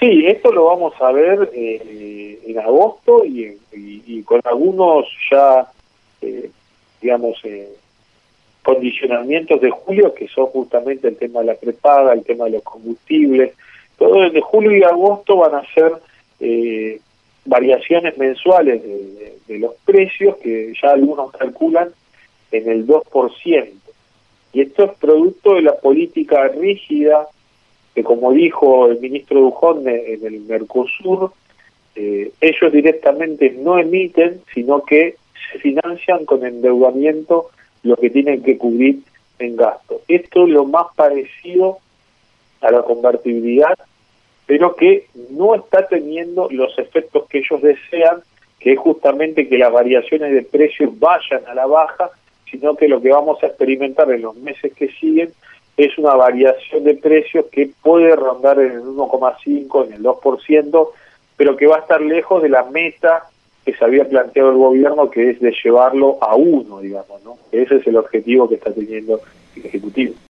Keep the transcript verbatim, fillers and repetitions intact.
Sí, esto lo vamos a ver eh, en agosto y, en- y, y con algunos ya, eh, digamos, eh, condicionamientos de julio, que son justamente el tema de la prepaga, el tema de los combustibles. Todo desde julio y agosto van a ser eh, variaciones mensuales de, de- de los precios, que ya algunos calculan en el dos por ciento. Y esto es producto de la política rígida que, como dijo el ministro Dujón en el Mercosur, eh, ellos directamente no emiten, sino que se financian con endeudamiento lo que tienen que cubrir en gasto. Esto es lo más parecido a la convertibilidad, pero que no está teniendo los efectos que ellos desean, que es justamente que las variaciones de precios vayan a la baja, sino que lo que vamos a experimentar en los meses que siguen es una variación de precios que puede rondar en el uno coma cinco, en el dos por ciento, pero que va a estar lejos de la meta que se había planteado el gobierno, que es de llevarlo a uno, digamos, ¿no? Ese es el objetivo que está teniendo el Ejecutivo.